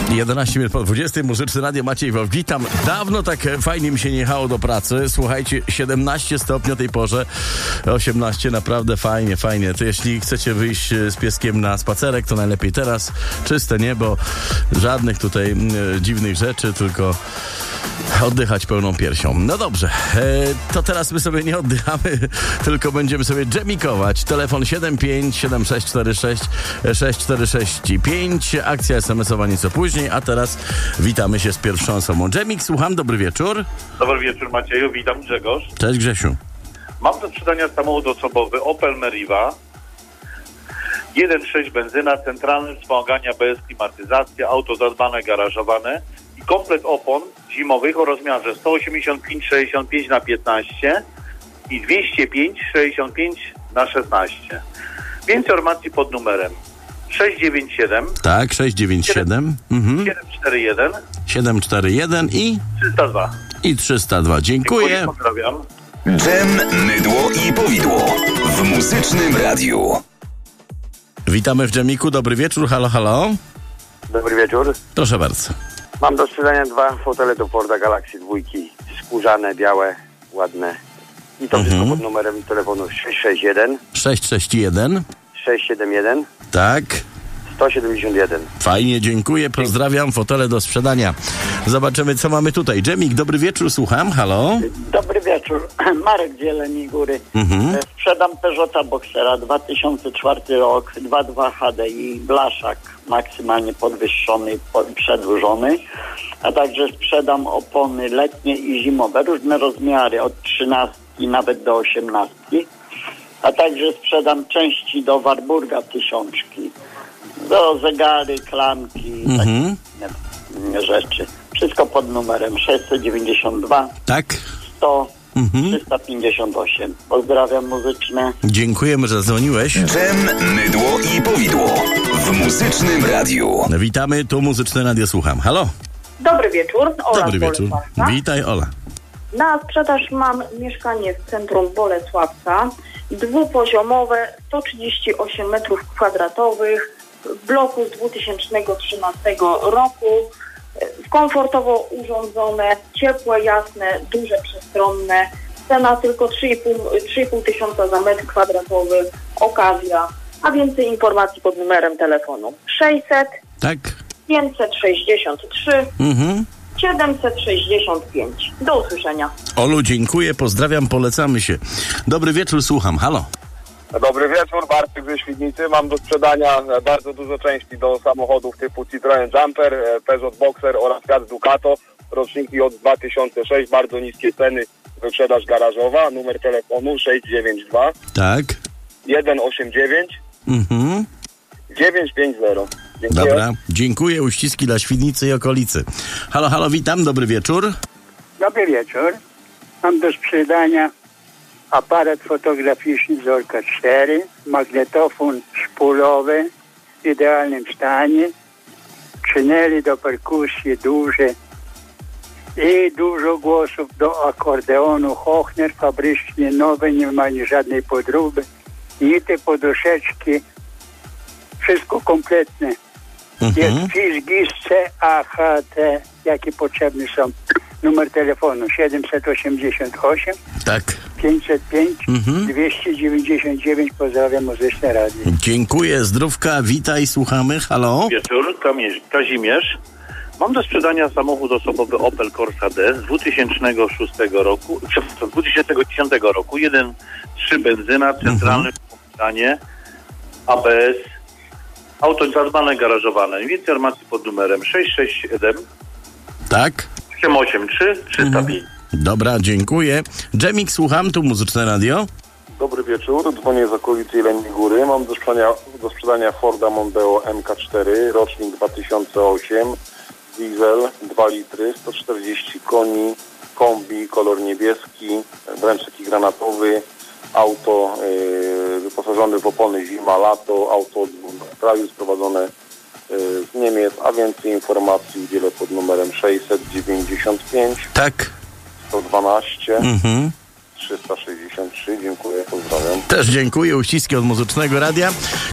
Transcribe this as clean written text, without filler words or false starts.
11 minut po 20. Muzyczne Radio, Maciej Wolf. Witam. Dawno tak fajnie mi się nie jechało do pracy. Słuchajcie, 17 stopni o tej porze, 18, naprawdę fajnie. To jeśli chcecie wyjść z pieskiem na spacerek, to najlepiej teraz. Czyste niebo, żadnych tutaj dziwnych rzeczy, tylko oddychać pełną piersią. No dobrze, to teraz my sobie nie oddychamy, tylko będziemy sobie dżemikować. Telefon 7576466465. Akcja SMS-owa nieco później, a teraz witamy się z pierwszą osobą. Dżemik, słucham, dobry wieczór. Dobry wieczór, Macieju, witam, Grzegorz. Cześć, Grzesiu. Mam do sprzedania samochód osobowy Opel Meriva. 1.6 benzyna, centralne wspomaganie ABS, klimatyzacja, auto zadbane, garażowane i komplet opon zimowych o rozmiarze 185/65 na 15 i 205/65 na 16. Więcej informacji pod numerem 697. Tak, 697. 741. 741 i 302. i 302. Dziękuję. Pozdrawiam. Dżem, mydło i powidło w Muzycznym Radiu. Witamy w dżemiku. Dobry wieczór. Halo, halo. Dobry wieczór. Proszę bardzo. Mam do sprzedania 2 fotele do Forda Galaxy 2. Skórzane, białe, ładne. I to wszystko pod numerem telefonu 661 661. 671 Tak. 171. Fajnie, dziękuję, pozdrawiam, fotele do sprzedania. Zobaczymy, co mamy tutaj. Dżemik, dobry wieczór, słucham, halo. Dobry wieczór, Marek z Jeleniej Góry. Sprzedam Peugeota Boxera, 2004 rok, 2.2 HDI, blaszak maksymalnie podwyższony, przedłużony, a także sprzedam opony letnie i zimowe, różne rozmiary, od 13 nawet do 18, a także sprzedam części do Warburga 1000, do zegary, klamki, takie inne rzeczy. Wszystko pod numerem 692 Tak. 100 358. Pozdrawiam muzyczne. Dziękujemy, że zadzwoniłeś. Dżem, mydło i powidło w Muzycznym Radiu. Witamy, tu Muzyczne Radio, słucham. Halo. Dobry wieczór, Ola Dobry z wieczór. Bolesławca. Witaj, Ola. Na sprzedaż mam mieszkanie w centrum Bolesławca, dwupoziomowe, 138 m2, w bloku z 2013 roku, komfortowo urządzone, ciepłe, jasne, duże, przestronne. Cena tylko 3,5 tysiąca za metr kwadratowy, okazja. A więcej informacji pod numerem telefonu 600 Tak. 563 765. Do usłyszenia. Olu, dziękuję, pozdrawiam, polecamy się. Dobry wieczór, słucham. Halo. Dobry wieczór, Bartek ze Świdnicy. Mam do sprzedania bardzo dużo części do samochodów typu Citroen Jumper, Peugeot Boxer oraz Fiat Ducato. Roczniki od 2006, bardzo niskie ceny, wyprzedaż garażowa. Numer telefonu 692 Tak. 189 950. Dziękuję. Dobra, dziękuję, uściski dla Świdnicy i okolicy. Halo, halo, witam, dobry wieczór. Dobry wieczór. Mam do sprzedania aparat fotograficzny Zorka 4, magnetofon szpulowy w idealnym stanie, czyneli do perkusji duże i dużo głosów do akordeonu Hochner, fabrycznie nowe, nie ma żadnej podróby, nity, poduszeczki, wszystko kompletne. Jest FIS, AHT, jakie potrzebne są. Numer telefonu 788 Tak. 505 299. Pozdrawiam Muzyczne Radio. Dziękuję, zdrówka, witaj, słuchamy. Halo. Wieczór, Kazimierz. Mam do sprzedania samochód osobowy Opel Corsa D z 2006 roku, przepraszam, 2010 roku, 1.3 benzyna, centralne wspomaganie, ABS, auto zadbane, garażowane. Więcej informacji pod numerem 667 Tak. 883 305. Dobra, dziękuję. Dżemik, słucham, tu Muzyczne Radio. Dobry wieczór, dzwonię z okolicy Jeleniej Góry. Mam do sprzedania Forda Mondeo MK4, rocznik 2008, diesel 2 litry, 140 koni, kombi, kolor niebieski, dręczyk granatowy, auto wyposażone w opony zima, lato, auto z kraju sprowadzone z Niemiec, a więcej informacji udzielę pod numerem 695 Tak. 112 363. Dziękuję, pozdrawiam. Też dziękuję, uściski od Muzycznego Radia.